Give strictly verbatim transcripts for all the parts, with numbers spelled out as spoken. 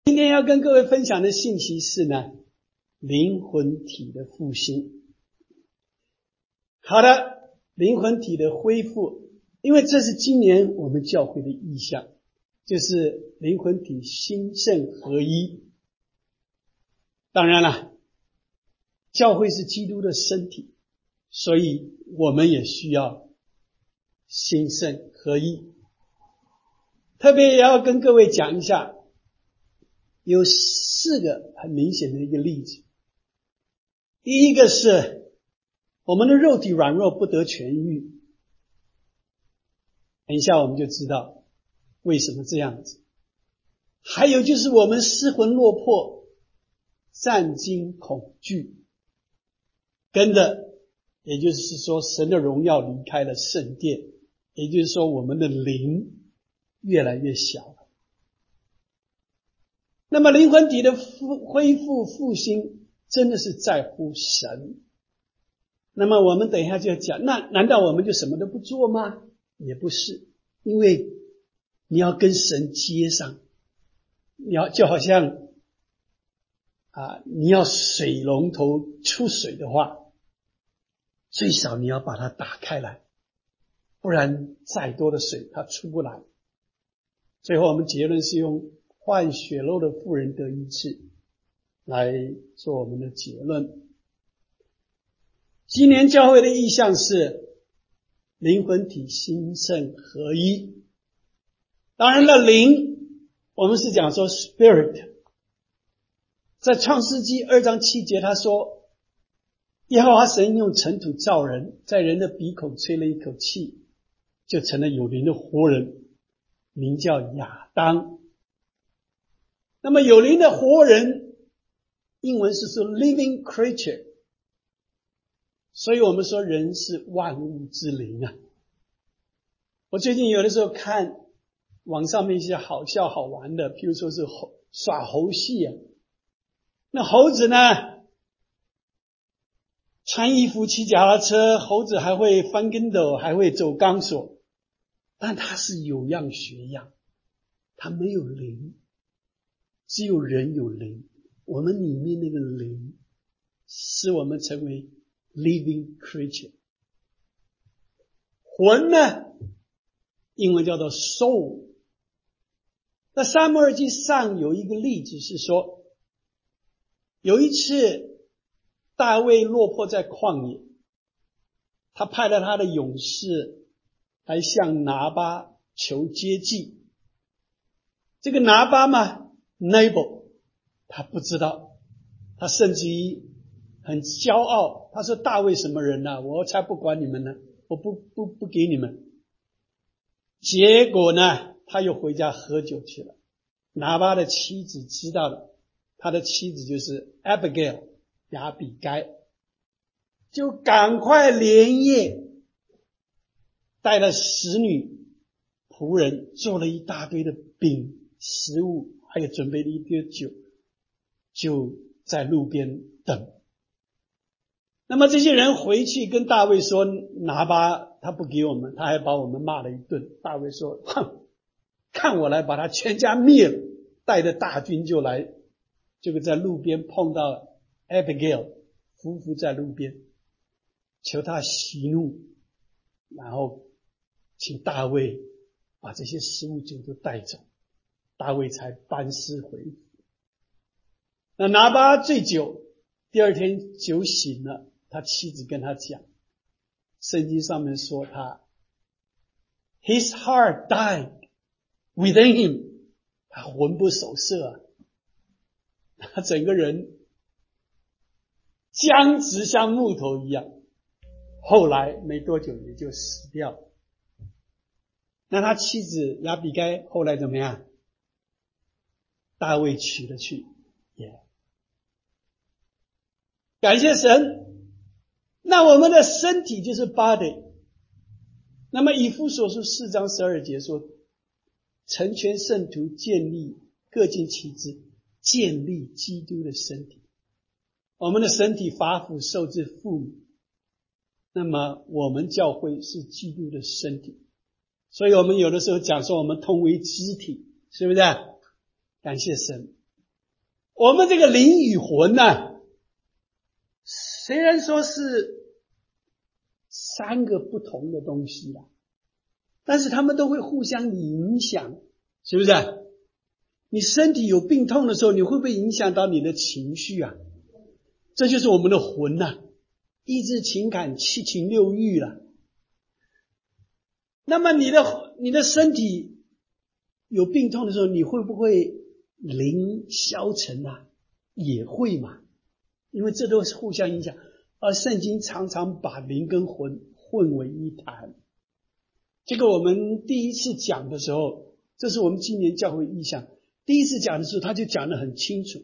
今天要跟各位分享的信息是呢，灵魂体的复兴。好的，灵魂体的恢复，因为这是今年我们教会的意向，就是灵魂体兴盛合一。当然了，教会是基督的身体，所以我们也需要兴盛合一。特别也要跟各位讲一下，有四个很明显的一个例子。第一个是我们的肉体软弱不得痊愈，等一下我们就知道为什么这样子。还有就是我们失魂落魄，战惊恐惧，跟着也就是说神的荣耀离开了圣殿，也就是说我们的灵越来越小了。那么灵魂体的复恢复复兴真的是在乎神。那么我们等一下就要讲，那难道我们就什么都不做吗？也不是，因为你要跟神接上，你要就好像啊，你要水龙头出水的话，最少你要把它打开来，不然再多的水它出不来。最后我们结论是用换血肉的妇人得医治来做我们的结论。今年教会的意向是灵魂体兴盛合一。当然了，灵我们是讲说 spirit， 在创世纪二章七节他说，耶和华神用尘土造人，在人的鼻孔吹了一口气，就成了有灵的活人，名叫亚当。那么有灵的活人英文是说 living creature， 所以我们说人是万物之灵啊。我最近有的时候看网上面一些好笑好玩的，譬如说是猴耍猴戏啊，那猴子呢穿衣服骑脚踏车，猴子还会翻跟斗，还会走钢索，但它是有样学样，它没有灵，只有人有灵。我们里面那个灵使我们成为 living creature。 魂呢英文叫做 soul。 那撒母耳记上有一个例子是说，有一次大卫落魄在旷野，他派了他的勇士来向拿巴求接济。这个拿巴嘛 Nabal 他不知道，他甚至于很骄傲，他说大卫什么人啊，我才不管你们呢，我不不不给你们。结果呢他又回家喝酒去了。拿巴的妻子知道了，他的妻子就是 Abigail 亚比该，就赶快连夜带了使女仆人，做了一大堆的饼食物，还有准备了一堆酒，就在路边等。那么这些人回去跟大卫说，拿巴他不给我们，他还把我们骂了一顿。大卫说，哼，看我来把他全家灭了，带着大军就来。这个在路边碰到 Abigail 夫妇在路边，求他息怒，然后请大卫把这些食物酒都带走，大卫才班师回府。那拿巴醉酒，第二天酒醒了，他妻子跟他讲，圣经上面说他 His heart died within him， 他魂不守舍啊，他整个人僵直像木头一样，后来没多久也就死掉了。那他妻子亚比该后来怎么样？大卫娶了去，也、yeah. 感谢神。那我们的身体就是 body。 那么以弗所书四章十二节说，成全圣徒，建立各尽其职，建立基督的身体。我们的身体发肤受之父母，那么我们教会是基督的身体，所以我们有的时候讲说我们同为肢体，是不是？感谢神， 我们这个灵与魂呢、啊，虽然说是三个不同的东西啦，但是他们都会互相影响，是不是？你身体有病痛的时候，你会不会影响到你的情绪啊？这就是我们的魂呐、啊，意志、情感、七情六欲了。那么你的你的身体有病痛的时候，你会不会灵消沉啊？也会嘛，因为这都是互相影响。而圣经常常把灵跟魂混为一谈。这个我们第一次讲的时候，这是我们今年教会意向。第一次讲的时候，他就讲得很清楚，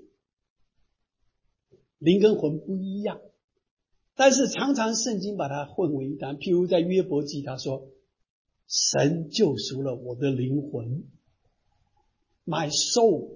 灵跟魂不一样。但是常常圣经把它混为一谈。譬如在约伯记，他说神救赎了我的灵魂 My soul。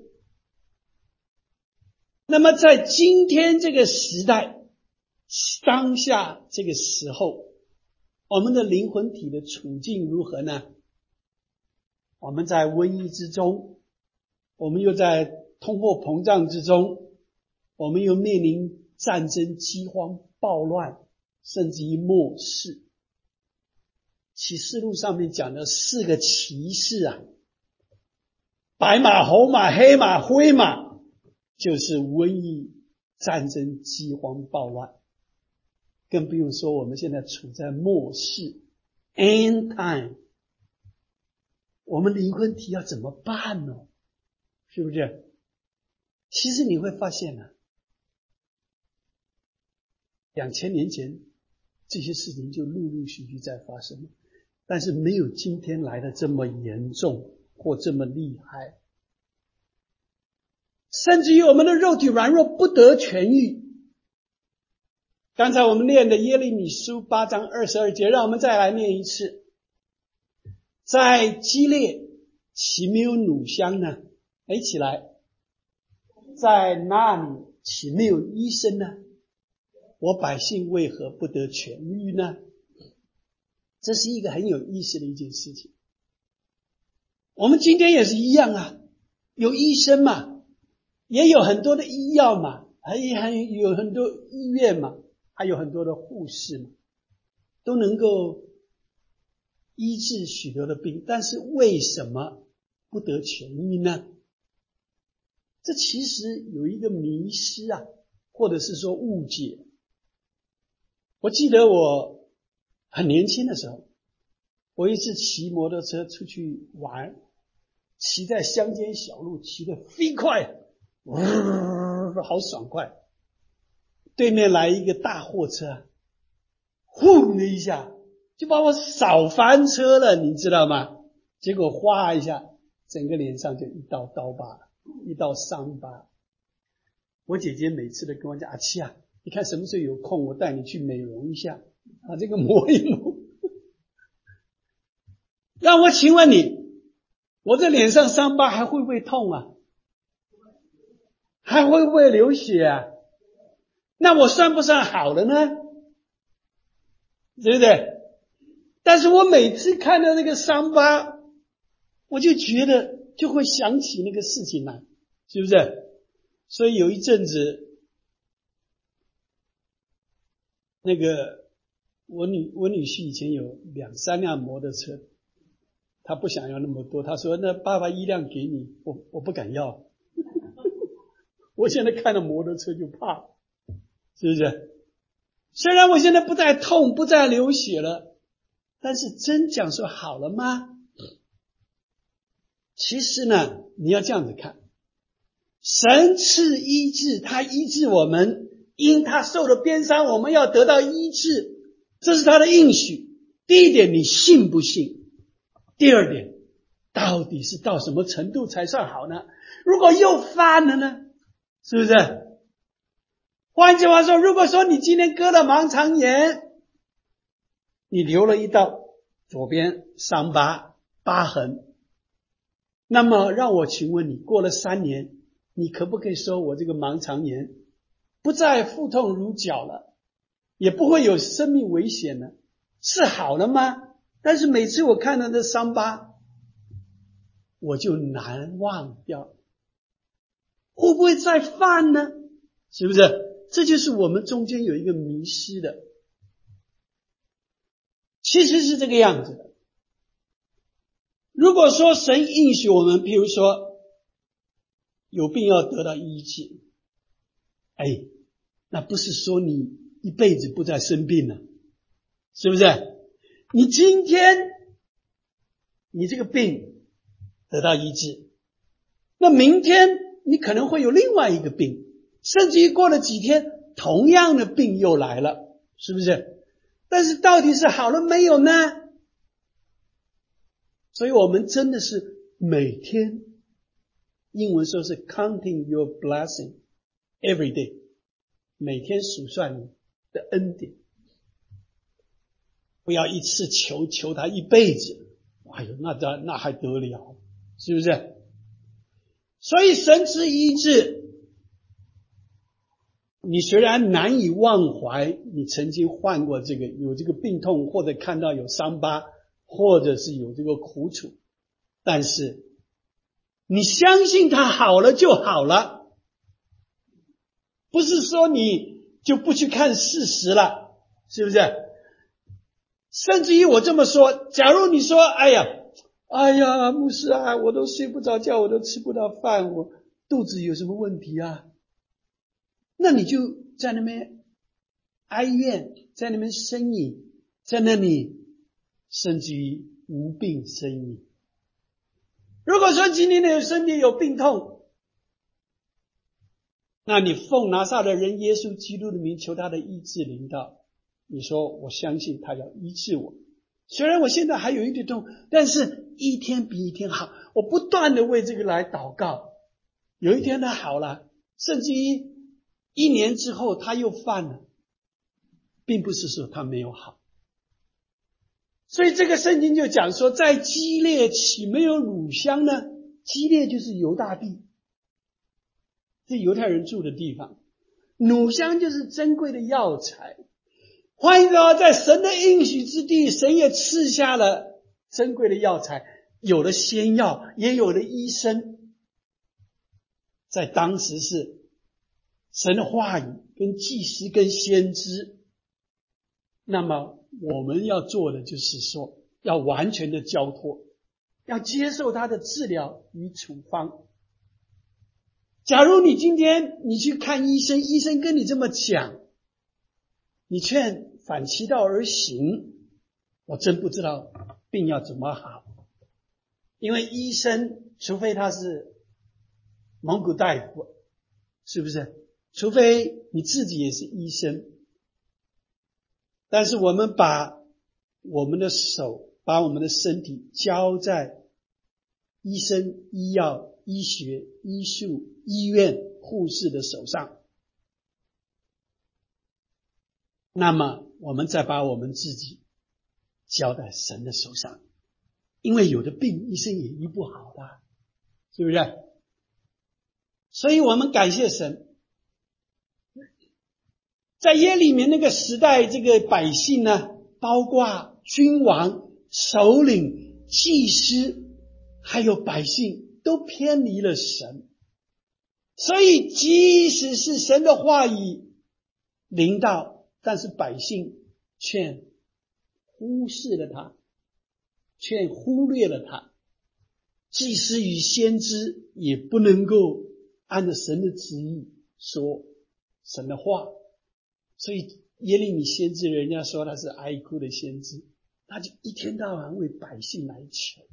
那么在今天这个时代，当下这个时候，我们的灵魂体的处境如何呢？我们在瘟疫之中，我们又在通货膨胀之中，我们又面临战争、饥荒、暴乱，甚至于末世。启示录上面讲的四个骑士啊，白马、红马、黑马、灰马，就是瘟疫、战争、饥荒、暴乱。更不用说我们现在处在末世 end time， 我们灵魂体要怎么办呢？是不是？其实你会发现呢、啊，两千年前这些事情就陆陆续续在发生，但是没有今天来的这么严重或这么厉害。甚至于我们的肉体软弱不得痊愈。刚才我们念的耶利米书八章二十二节，让我们再来念一次。在基列岂没有乳香呢？哎，起来。在那里岂没有医生呢？我百姓为何不得痊愈呢？这是一个很有意思的一件事情。我们今天也是一样啊，有医生嘛，也有很多的医药嘛，还有很多医院嘛，还有很多的护士嘛，都能够医治许多的病，但是为什么不得痊愈呢？这其实有一个迷失啊，或者是说误解。我记得我很年轻的时候，我一次骑摩托车出去玩，骑在乡间小路，骑得飞快，呜，好爽快。对面来一个大货车，轰的一下就把我扫翻车了，你知道吗？结果哗一下，整个脸上就一道刀疤，一道伤疤。我姐姐每次都跟我讲，阿七啊，你看什么时候有空，我带你去美容一下，把这个磨一磨。让我请问你，我这脸上伤疤还会不会痛啊？还会不会流血啊？那我算不算好了呢？对不对？但是我每次看到那个伤疤，我就觉得就会想起那个事情来，是不是？所以有一阵子，那个我女我女婿以前有两三辆摩托车，他不想要那么多，他说那爸爸一辆给你，我我不敢要。我现在看到摩托车就怕，是不是？虽然我现在不再痛，不再流血了，但是真讲说好了吗？其实呢，你要这样子看，神赐医治，他医治我们，因他受了鞭伤，我们要得到医治，这是他的应许。第一点，你信不信？第二点，到底是到什么程度才算好呢？如果又犯了呢？是不是？换句话说，如果说你今天割了盲肠炎，你留了一道左边伤疤疤痕，那么让我请问你，过了三年，你可不可以说我这个盲肠炎不再腹痛如绞了，也不会有生命危险了，是好了吗？但是每次我看到这伤疤，我就难忘掉。 会不会再犯呢？是不是？这就是我们中间有一个迷失的。其实是这个样子的。如果说神应许我们，譬如说有病要得到医治，哎，那不是说你一辈子不再生病了，是不是？你今天你这个病得到医治，那明天你可能会有另外一个病，甚至于过了几天同样的病又来了，是不是？但是到底是好了没有呢？所以我们真的是每天，英文说是 counting your blessing every day， 每天数算你的恩典，不要一次求求他一辈子，哎呦，那那那还得了，是不是？所以神之医治，你虽然难以忘怀你曾经患过这个有这个病痛，或者看到有伤疤，或者是有这个苦楚，但是你相信它好了就好了，不是说你就不去看事实了，是不是？甚至于我这么说，假如你说哎呀哎呀牧师啊，我都睡不着觉，我都吃不到饭，我肚子有什么问题啊？那你就在那边哀怨，在那边呻吟，在那里甚至于无病呻吟。如果说今天的身体有病痛，那你奉拿撒勒人耶稣基督的名求他的医治临到，你说我相信他要医治我，虽然我现在还有一点痛，但是一天比一天好，我不断的为这个来祷告，有一天他好了，甚至于一年之后他又犯了，并不是说他没有好。所以这个圣经就讲说，在基列岂没有乳香呢？基列就是犹大地，是犹太人住的地方，乳香就是珍贵的药材。换言之，在神的应许之地，神也赐下了珍贵的药材，有了仙药，也有了医生。在当时是神的话语跟祭司跟先知，那么我们要做的就是说，要完全的交托，要接受他的治疗与处方。假如你今天你去看医生，医生跟你这么讲，你却反其道而行，我真不知道病要怎么好。因为医生除非他是蒙古大夫，是不是？除非你自己也是医生。但是我们把我们的手，把我们的身体交在医生、医药、医学、医术、医院、护士的手上，那么我们再把我们自己交在神的手上，因为有的病医生也医不好的，是不是？所以我们感谢神，在耶利米那个时代，这个百姓呢，包括君王、首领、祭司还有百姓都偏离了神，所以即使是神的话语临到，但是百姓却忽视了他，却忽略了他。祭司与先知也不能够按照神的旨意说神的话，所以耶利米先知人家说他是哀哭的先知，他就一天到晚为百姓来求，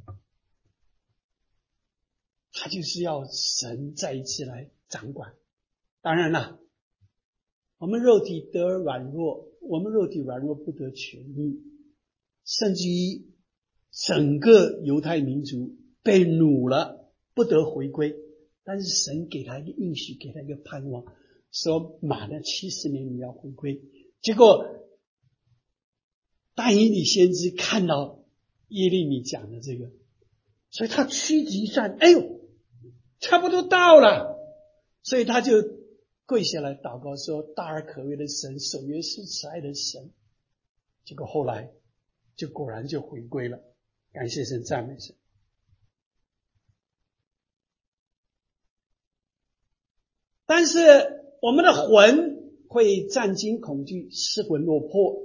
他就是要神再一次来掌管。当然了，我们肉体得软弱，我们肉体软弱不得痊愈，甚至于整个犹太民族被掳了，不得回归，但是神给他一个应许，给他一个盼望，说满了七十年你要回归。结果但以理先知看到耶利米讲的这个，所以他屈指一算，哎呦差不多到了，所以他就跪下来祷告说，大而可畏的神，守约施慈爱的神。结果后来就果然就回归了，感谢神，赞美神。 但是我们的魂会战惊恐惧，失魂落魄。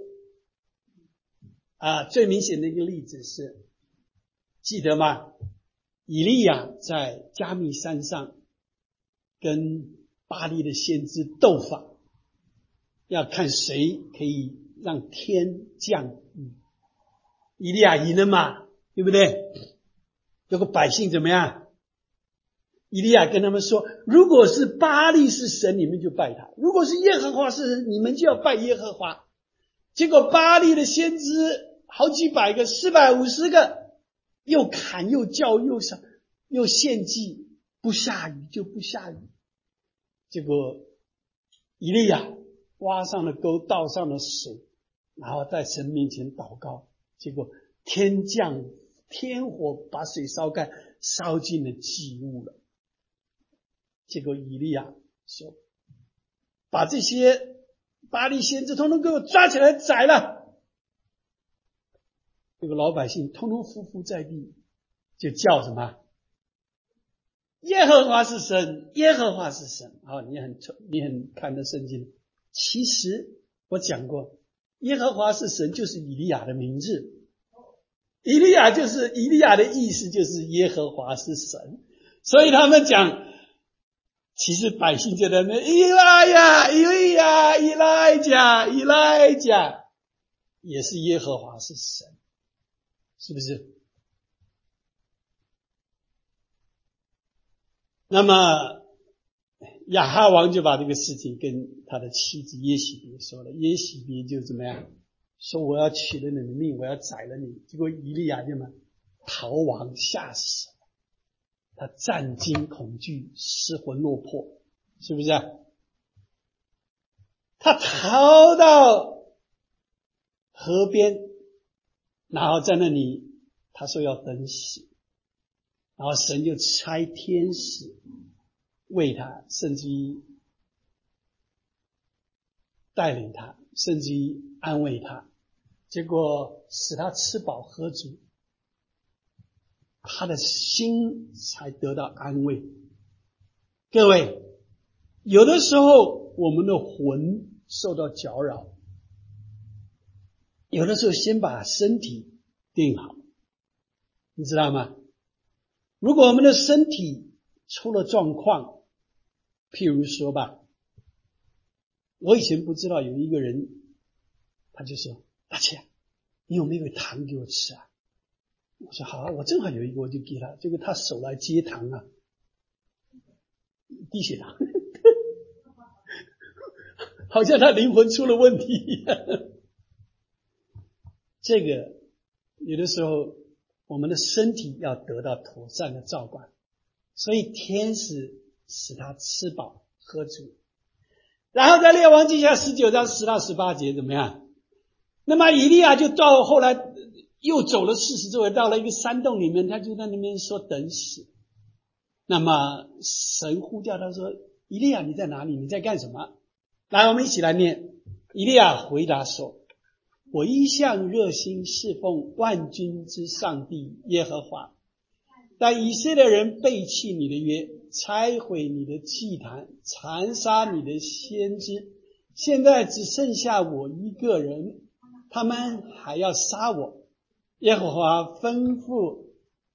啊，最明显的一个例子是，记得吗？以利亚在加密山上跟巴力的先知斗法，要看谁可以让天降雨。以利亚赢了嘛，对不对？结果百姓怎么样？以利亚跟他们说，如果是巴力是神，你们就拜他；如果是耶和华是神，你们就要拜耶和华。结果巴力的先知好几百个，四百五十个，又砍又叫又杀又献祭，不下雨就不下雨。结果以利亚挖上了沟，倒上了水，然后在神面前祷告，结果天降天火把水烧干，烧尽了祭物了。结果以利亚说，把这些巴力先知通通给我抓起来宰了。这个老百姓通通匍匐在地，就叫什么？耶和华是神，耶和华是神。啊、哦，你很你很看得圣经。其实我讲过，耶和华是神就是以利亚的名字，以利亚就是以利亚的意思就是耶和华是神，所以他们讲，其实百姓就在那伊拉呀，以利亚，以来加，以来加，也是耶和华是神。是不是？那么亚哈王就把这个事情跟他的妻子耶洗别说了，耶洗别就怎么样说，我要取了你的命，我要宰了你。结果以利亚就嘛逃亡，吓死了，他战惊恐惧，失魂落魄，是不是啊？他逃到河边，然后在那里他说要等死，然后神就差天使为他，甚至于带领他，甚至于安慰他，结果使他吃饱喝足，他的心才得到安慰。各位，有的时候我们的魂受到搅扰，有的时候先把身体定好，你知道吗？如果我们的身体出了状况，譬如说吧，我以前不知道有一个人，他就说，大姐，你有没有糖给我吃啊？我说好啊，我正好有一个，我就给他。结果他手来接糖啊，低血糖，好像他灵魂出了问题一样。这个有的时候我们的身体要得到妥善的照管，所以天使使他吃饱喝足。然后在列王记下十九章十到十八节怎么样？那么以利亚就到后来又走了四十周，到了一个山洞里面，他就在那边说等死。那么神呼叫他说，以利亚你在哪里？你在干什么？来，我们一起来念。以利亚回答说，我一向热心侍奉万军之上帝耶和华，但以色列人背弃你的约，拆毁你的祭坛，残杀你的先知，现在只剩下我一个人，他们还要杀我。耶和华吩咐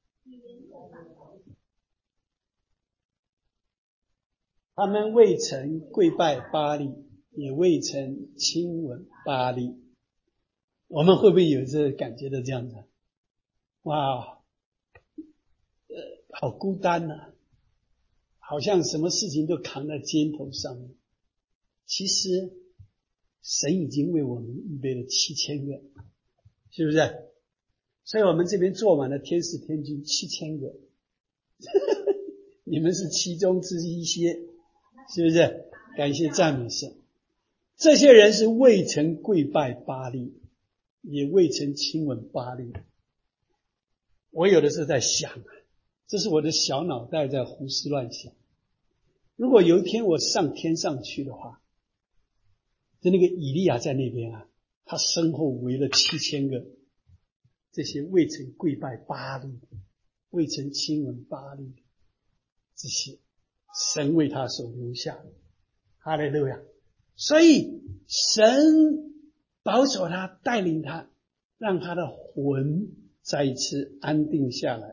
他们未曾跪拜巴力，也未曾亲吻巴力。我们会不会有这感觉的这样子？哇，呃，好孤单啊，好像什么事情都扛在肩头上面。其实神已经为我们预备了七千个，是不是？所以我们这边坐满了天使天军七千个，你们是其中之一些，是不是？感谢赞美神。这些人是未曾跪拜巴力，也未曾亲吻巴力。我有的时候在想，这是我的小脑袋在胡思乱想。如果有一天我上天上去的话，就那个以利亚在那边啊，他身后围了七千个这些未曾跪拜巴力、未曾亲吻巴力的这些， 神为他所留下。哈利路亚！所以神保守他，带领他，让他的魂再一次安定下来。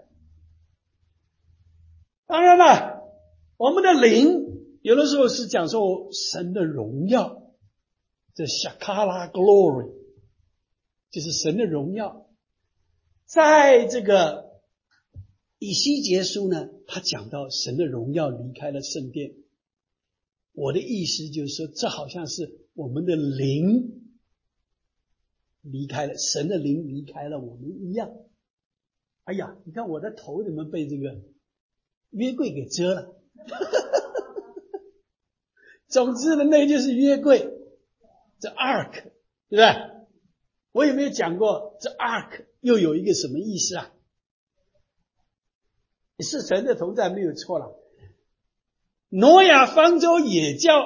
当然了，我们的灵有的时候是讲说神的荣耀，这 Shekinah Glory 就是神的荣耀。在这个以西结书呢，他讲到神的荣耀离开了圣殿。我的意思就是说，这好像是我们的灵离开了，神的灵离开了我们一样。哎呀，你看我的头怎么被这个约柜给遮了？总之呢，那就是约柜，这 ark， 对不对？我有没有讲过这 ark 又有一个什么意思啊？是神的同在没有错了。挪亚方舟也叫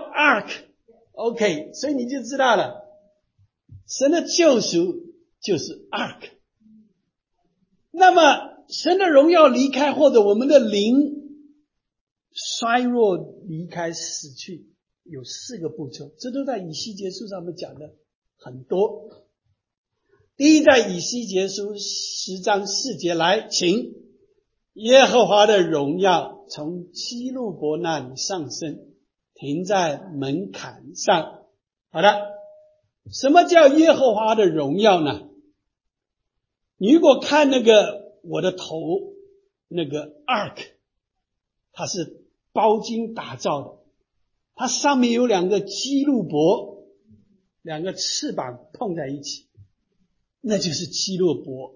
ark，OK， 所以你就知道了，神的救赎就是 ark。那么神的荣耀离开，或者我们的灵衰弱离开死去，有四个步骤，这都在以西结书上面讲的很多。第一，在以西结书十章四节，来，请耶和华的荣耀从基路伯那里上升，停在门槛上。好的，什么叫耶和华的荣耀呢？你如果看那个我的头那个 ark， 它是包金打造的，它上面有两个基路伯，两个翅膀碰在一起，那就是基路伯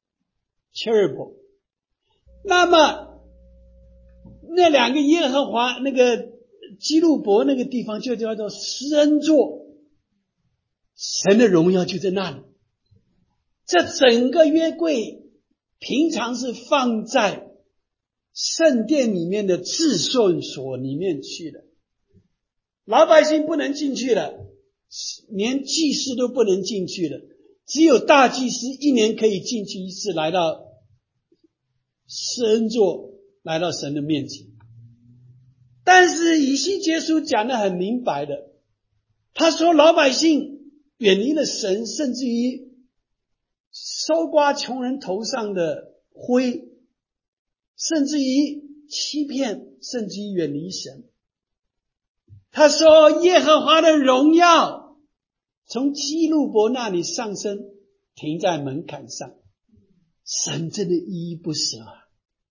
cherubim。 那么那两个耶和华那个基路伯那个地方就叫做施恩座，神的荣耀就在那里。这整个约柜平常是放在圣殿里面的至圣所里面去的，老百姓不能进去了，连祭司都不能进去了，只有大祭司一年可以进去一次，来到施恩座，来到神的面前。但是以西结书讲得很明白的，他说老百姓远离了神，甚至于搜刮穷人头上的灰，甚至于欺骗，甚至于远离神。他说耶和华的荣耀从基路伯那里上升，停在门槛上。神真的依依不舍啊！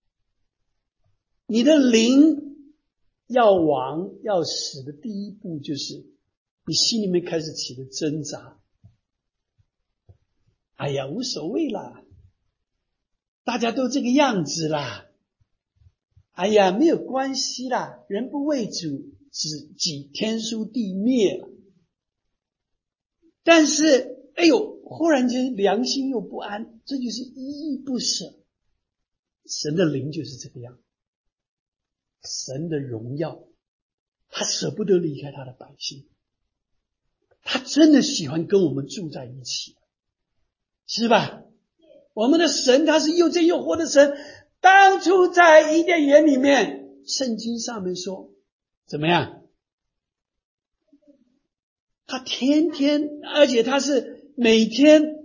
你的灵要亡要死的第一步，就是你心里面开始起了挣扎。哎呀，无所谓啦，大家都这个样子啦，哎呀，没有关系啦，人不为主，只己天诛地灭了。但是哎呦，忽然间良心又不安，这就是依依不舍。神的灵就是这个样，神的荣耀，他舍不得离开他的百姓，他真的喜欢跟我们住在一起，是吧？我们的神他是又真又活的神。当初在伊甸园里面，圣经上面说怎么样？他天天，而且他是每天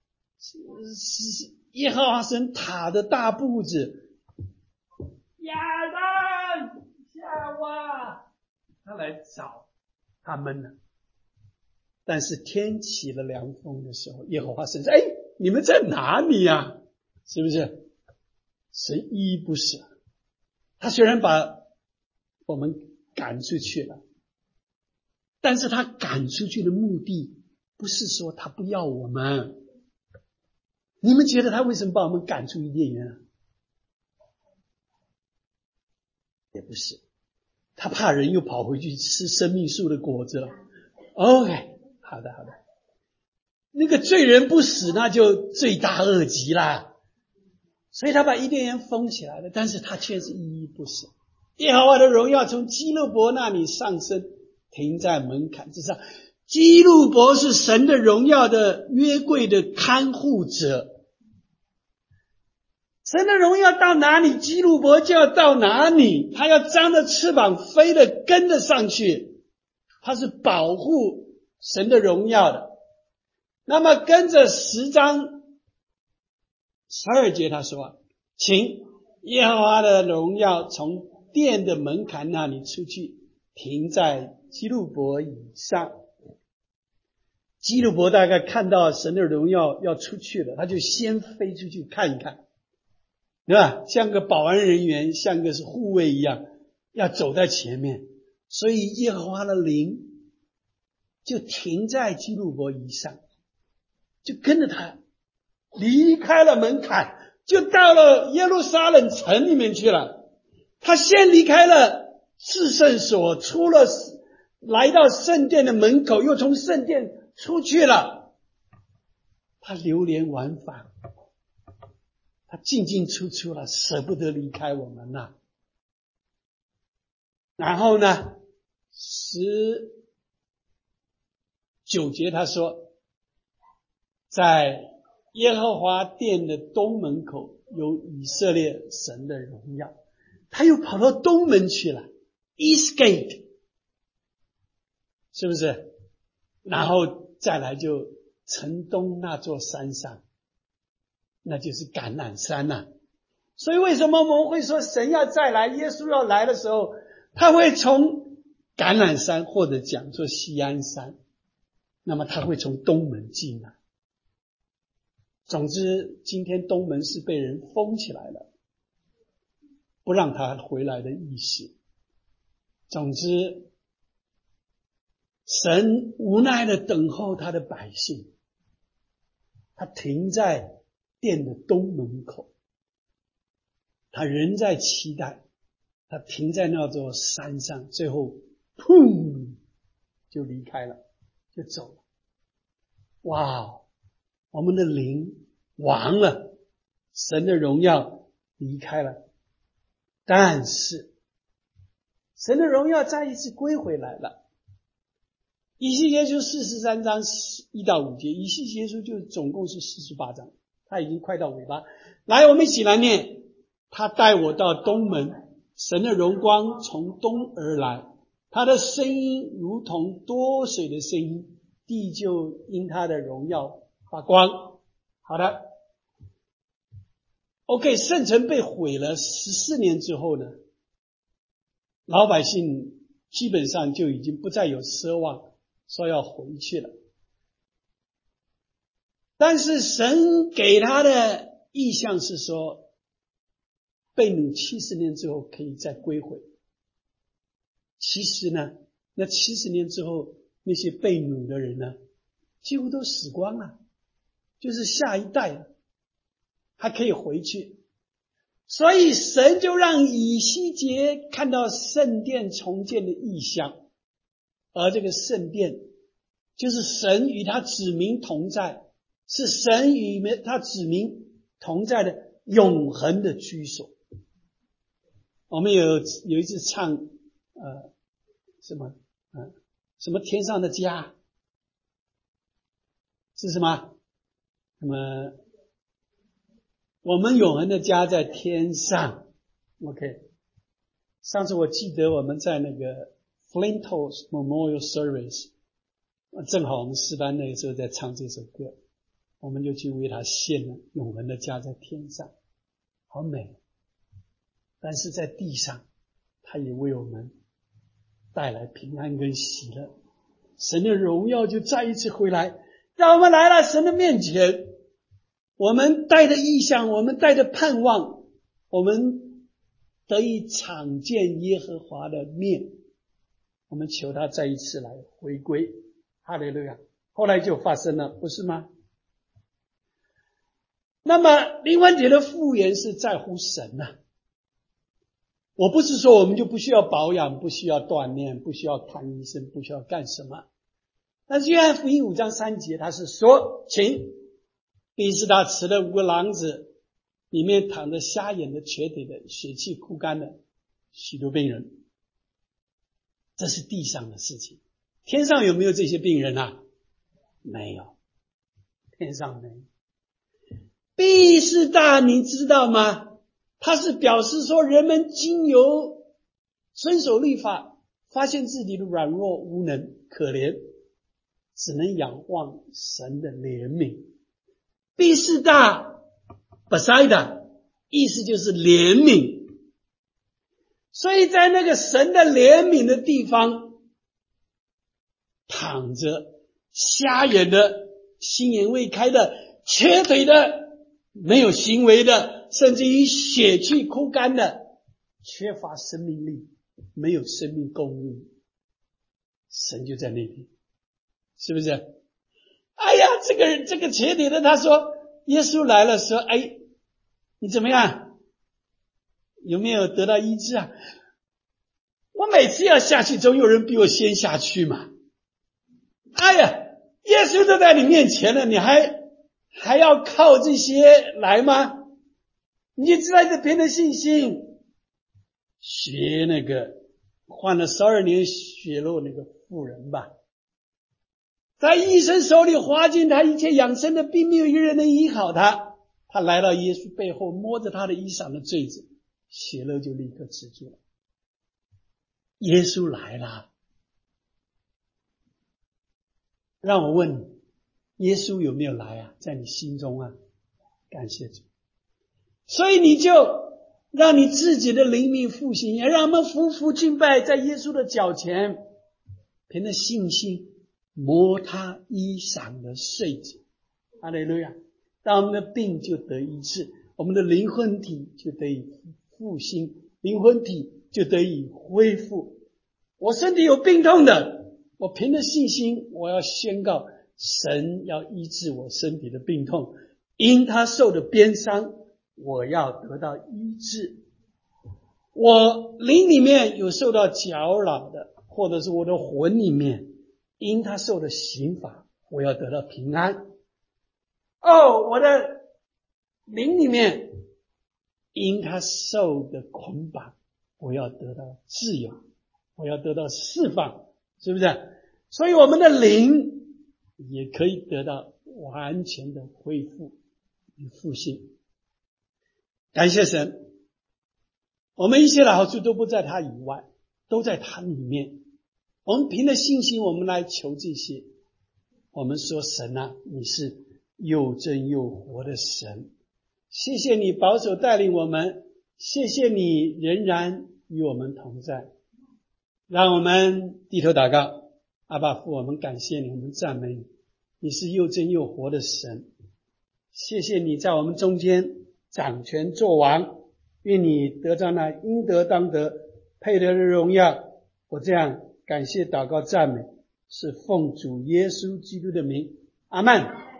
耶和华神踏的大步子，亚当夏娃，他来找他们了。但是天起了凉风的时候，耶和华神说，哎，你们在哪里呀？是不是？神依依不舍。他虽然把我们赶出去了，但是他赶出去的目的不是说他不要我们。你们觉得他为什么把我们赶出伊甸园啊？也不是，他怕人又跑回去吃生命树的果子了。OK， 好的好的，那个罪人不死，那就罪大恶极啦。所以他把伊甸园封起来了，但是他却是依依不舍。耶和华的荣耀从基路伯那里上升，停在门槛之上。基路伯是神的荣耀的约柜的看护者， 神的荣耀到哪里，基路伯就要到哪里，他要张着翅膀飞的跟着上去，他是保护神的荣耀的。那么跟着十章十二节他说，请耶和华的荣耀从殿的门槛那里出去，停在基路伯以上。基路伯大概看到神的荣耀要出去了，他就先飞出去看一看，对吧？像个保安人员，像个是护卫一样，要走在前面。所以耶和华的灵就停在基路伯以上，就跟着他离开了门槛，就到了耶路撒冷城里面去了。他先离开了至圣所，出了来到圣殿的门口，又从圣殿出去了。他流连忘返，他进进出出了，舍不得离开我们呐。然后呢，十九节他说，在耶和华殿的东门口有以色列神的荣耀，他又跑到东门去了 East Gate， 是不是？然后再来就城东那座山上，那就是橄榄山呐、啊。所以为什么我们会说神要再来，耶稣要来的时候，他会从橄榄山或者讲作锡安山，那么他会从东门进来。总之今天东门是被人封起来了，不让他回来的意思。总之神无奈的等候他的百姓，他停在殿的东门口，他仍在期待，他停在那座山上，最后砰就离开了，就走了。哇，我们的灵亡了，神的荣耀离开了，但是神的荣耀再一次归回来了。以西结书四十三章一到五节，以西结书就总共是四十八章，他已经快到尾巴。来，我们一起来念。他带我到东门，神的荣光从东而来，他的声音如同多水的声音，地就因他的荣耀发光。好的 OK， 圣城被毁了十四年之后呢，老百姓基本上就已经不再有奢望说要回去了。但是神给他的意象是说，被掳七十年之后可以再归回。其实呢，那七十年之后，那些被掳的人呢，几乎都死光了，就是下一代了，还可以回去。所以神就让以西结看到圣殿重建的意象，而这个圣殿就是神与他子民同在，是神与他子民同在的永恒的居所。我们有有一次唱呃什么呃什么天上的家是什么？什么我们永恒的家在天上。 OK， 上次我记得我们在那个 Flintos Memorial Service， 正好我们诗班那个时候在唱这首歌，我们就去为他献了永恒的家在天上，好美。但是在地上他也为我们带来平安跟喜乐，神的荣耀就再一次回来，让我们来了神的面前，我们带着意向，我们带着盼望，我们得以常见耶和华的面，我们求他再一次来回归。哈利路亚。后来就发生了，不是吗？那么灵魂体的复原是在乎神啊。我不是说我们就不需要保养，不需要锻炼，不需要看医生，不需要干什么。但是约翰福音五章三节他是说，请第四大池的五个廊子里面躺着瞎眼的、瘸腿的、血气枯干的许多病人。这是地上的事情。天上有没有这些病人啊？没有，天上没有。 必是大，你知道吗？它是表示说人们经由遵守律法，发现自己的软弱无能可怜，只能仰望神的怜悯。必是大 Bethsaida 意思就是怜悯，所以在那个神的怜悯的地方，躺着瞎眼的、心眼未开的、瘸腿的、没有行为的，甚至于血气枯干的，缺乏生命力，没有生命供应，神就在那边，是不是？哎呀，这个人这个瘸腿的他说，耶稣来了说，哎，你怎么样？有没有得到医治啊？我每次要下去，总有人比我先下去嘛。哎呀，耶稣都在你面前了，你还还要靠这些来吗？你就知道这凭的信心。学那个患了十二年血漏那个妇人吧，在医生手里划尽他一切养生的病，没有一个人能医好他。他来到耶稣背后，摸着他的衣裳的坠子，血漏就立刻止住了。耶稣来了，让我问你，耶稣有没有来啊？在你心中啊？感谢主。所以你就让你自己的灵命复兴，也让我们匍匐敬拜在耶稣的脚前，凭着信心摸他衣裳的穗子。哈利路亚！让我们的病就得医治，我们的灵魂体就得以复兴，灵魂体就得以恢复。我身体有病痛的，我凭着信心，我要宣告神要医治我身体的病痛，因他受的鞭伤，我要得到医治。我灵里面有受到搅扰的，或者是我的魂里面因他受的刑罚，我要得到平安。哦，我的灵里面因他受的捆绑，我要得到自由，我要得到释放，是不是？所以我们的灵也可以得到完全的恢复与复兴。感谢神，我们一切的好处都不在他以外，都在他里面。我们凭着信心，我们来求这些。我们说，神啊，你是又真又活的神，谢谢你保守带领我们，谢谢你仍然与我们同在。让我们低头祷告。阿爸父，我们感谢你，我们赞美你，你是又真又活的神，谢谢你在我们中间掌权作王，愿你得到那应得当得配得的荣耀。我这样感谢祷告赞美，是奉主耶稣基督的名，阿们。